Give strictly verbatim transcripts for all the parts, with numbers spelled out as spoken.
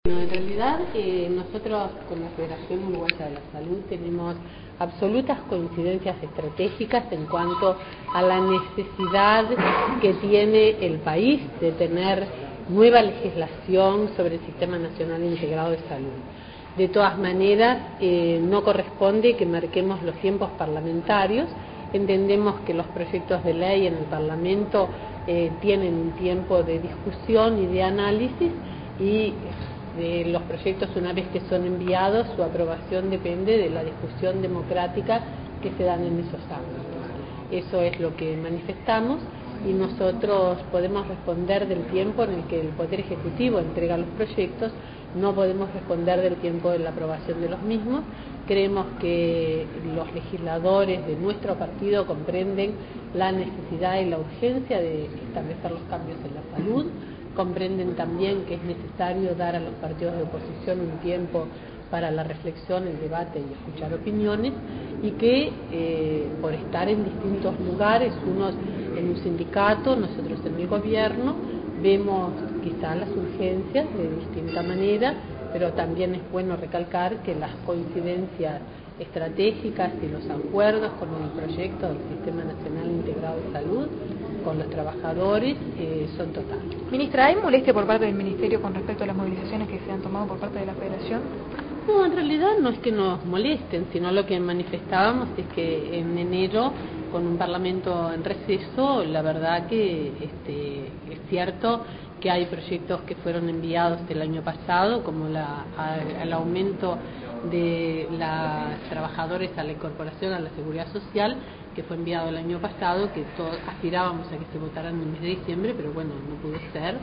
No, en realidad eh, nosotros con la Federación Uruguaya de la Salud tenemos absolutas coincidencias estratégicas en cuanto a la necesidad que tiene el país de tener nueva legislación sobre el Sistema Nacional Integrado de Salud. De todas maneras, eh, no corresponde que marquemos los tiempos parlamentarios. Entendemos que los proyectos de ley en el Parlamento eh, tienen un tiempo de discusión y de análisis, y de los proyectos, una vez que son enviados, su aprobación depende de la discusión democrática que se dan en esos ámbitos. Eso es lo que manifestamos, y nosotros podemos responder del tiempo en el que el Poder Ejecutivo entrega los proyectos, no podemos responder del tiempo de la aprobación de los mismos. Creemos que los legisladores de nuestro partido comprenden la necesidad y la urgencia de establecer los cambios en la salud, comprenden también que es necesario dar a los partidos de oposición un tiempo para la reflexión, el debate y escuchar opiniones, y que eh, por estar en distintos lugares, unos en un sindicato, nosotros en el gobierno, vemos quizás las urgencias de distinta manera, pero también es bueno recalcar que las coincidencias estratégicas y los acuerdos con el proyecto del Sistema Nacional Integrado de Salud, con los trabajadores, eh, son totales. Ministra, ¿hay molestia por parte del Ministerio con respecto a las movilizaciones que se han tomado por parte de la Federación? No, en realidad no es que nos molesten, sino lo que manifestábamos es que en enero, con un Parlamento en receso, la verdad que este, es cierto que hay proyectos que fueron enviados el año pasado, como la, a, el aumento de los trabajadores a la incorporación a la seguridad social, que fue enviado el año pasado, que todos aspirábamos a que se votaran en el mes de diciembre, pero bueno, no pudo ser,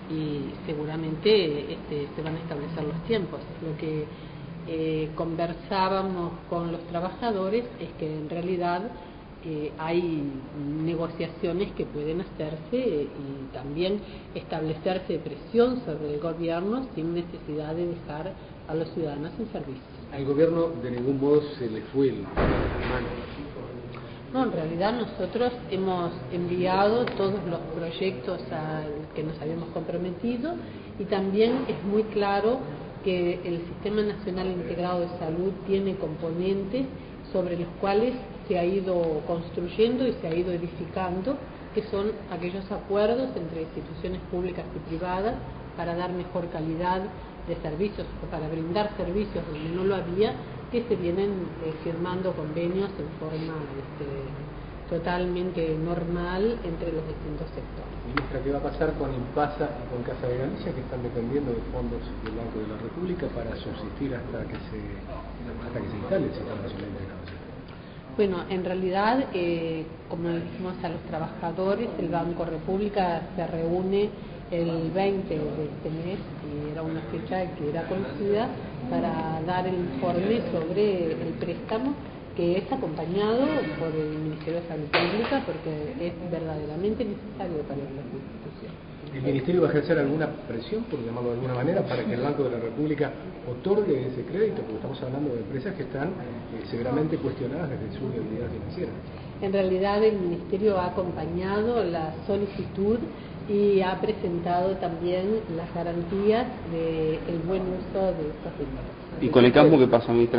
y seguramente este, se van a establecer los tiempos. Lo que eh, conversábamos con los trabajadores es que en realidad eh, hay negociaciones que pueden hacerse eh, y también establecerse presión sobre el gobierno sin necesidad de dejar a los ciudadanos sin servicio. Al gobierno de ningún modo se le fue el mano. No, en realidad nosotros hemos enviado todos los proyectos al que nos habíamos comprometido, y también es muy claro que el Sistema Nacional Integrado de Salud tiene componentes sobre los cuales se ha ido construyendo y se ha ido edificando, que son aquellos acuerdos entre instituciones públicas y privadas para dar mejor calidad de servicios o para brindar servicios donde no lo había, que se vienen eh, firmando convenios en forma este, totalmente normal entre los distintos sectores. Ministra, ¿qué va a pasar con Impasa y con Casa de Galicia, que están dependiendo de fondos del Banco de la República para subsistir hasta que se hasta que se instale el Sistema Nacional Integrado de Salud? Bueno, en realidad, eh, como le dijimos a los trabajadores, el Banco República se reúne el veinte de este mes, y era una fecha que era conocida, para dar el informe sobre el préstamo, que es acompañado por el Ministerio de Salud Pública, porque es verdaderamente necesario para las instituciones. ¿El Ministerio va a ejercer alguna presión, por llamarlo de alguna manera, para que el Banco de la República otorgue ese crédito? Porque estamos hablando de empresas que están eh, severamente cuestionadas desde su viabilidad financiera. En realidad el Ministerio ha acompañado la solicitud y ha presentado también las garantías del buen uso de estos dineros. ¿Y con el campo qué pasa, ministra?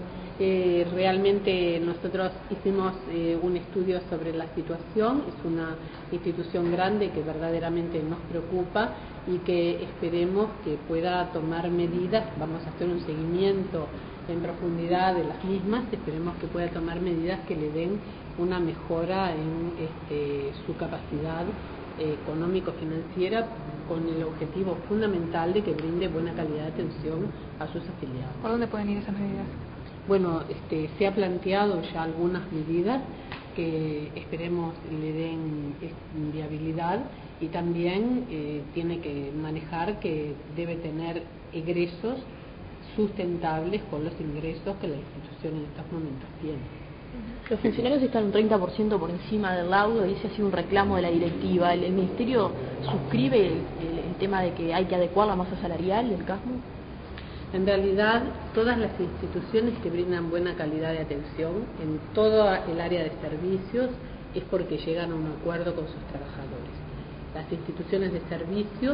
Eh, realmente nosotros hicimos eh, un estudio sobre la situación. Es una institución grande que verdaderamente nos preocupa y que esperemos que pueda tomar medidas. Vamos a hacer un seguimiento en profundidad de las mismas, esperemos que pueda tomar medidas que le den una mejora en este, su capacidad eh, económico-financiera, con el objetivo fundamental de que brinde buena calidad de atención a sus afiliados. ¿Por dónde pueden ir esas medidas? Bueno, este, se ha planteado ya algunas medidas que esperemos le den viabilidad, y también eh, tiene que manejar que debe tener egresos sustentables con los ingresos que la institución en estos momentos tiene. Los funcionarios están un treinta por ciento por encima del laudo, y ese ha sido un reclamo de la directiva. ¿El, el Ministerio suscribe el, el, el tema de que hay que adecuar la masa salarial del CASMU? En realidad, todas las instituciones que brindan buena calidad de atención en todo el área de servicios es porque llegan a un acuerdo con sus trabajadores. Las instituciones de servicio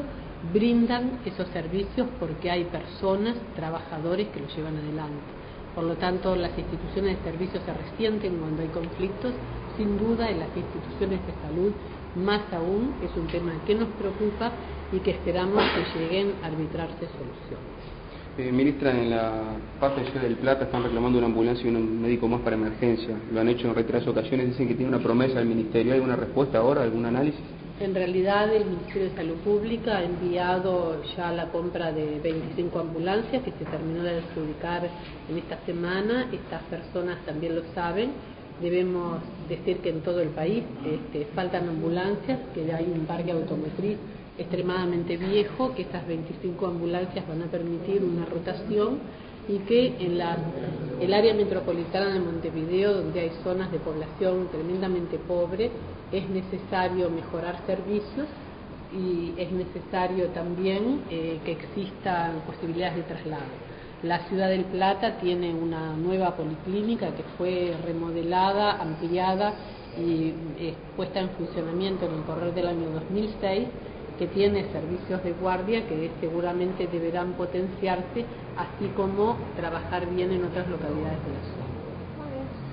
brindan esos servicios porque hay personas, trabajadores que los llevan adelante. Por lo tanto, las instituciones de servicio se resienten cuando hay conflictos. Sin duda, en las instituciones de salud, más aún, es un tema que nos preocupa y que esperamos que lleguen a arbitrarse soluciones. Eh, ministra, en la parte de Ciudad del Plata están reclamando una ambulancia y un médico más para emergencia. Lo han hecho en reiteradas ocasiones, dicen que tiene una promesa del Ministerio. ¿Hay alguna respuesta ahora, algún análisis? En realidad, el Ministerio de Salud Pública ha enviado ya la compra de veinticinco ambulancias que se terminó de adjudicar en esta semana. Estas personas también lo saben. Debemos decir que en todo el país este, faltan ambulancias, que hay un parque automotriz extremadamente viejo, que estas veinticinco ambulancias van a permitir una rotación y que en la, el área metropolitana de Montevideo, donde hay zonas de población tremendamente pobre, es necesario mejorar servicios y es necesario también eh, que existan posibilidades de traslado. La Ciudad del Plata tiene una nueva policlínica que fue remodelada, ampliada y eh, puesta en funcionamiento en el correr del año dos mil seis, que tiene servicios de guardia que seguramente deberán potenciarse, así como trabajar bien en otras localidades de la ciudad.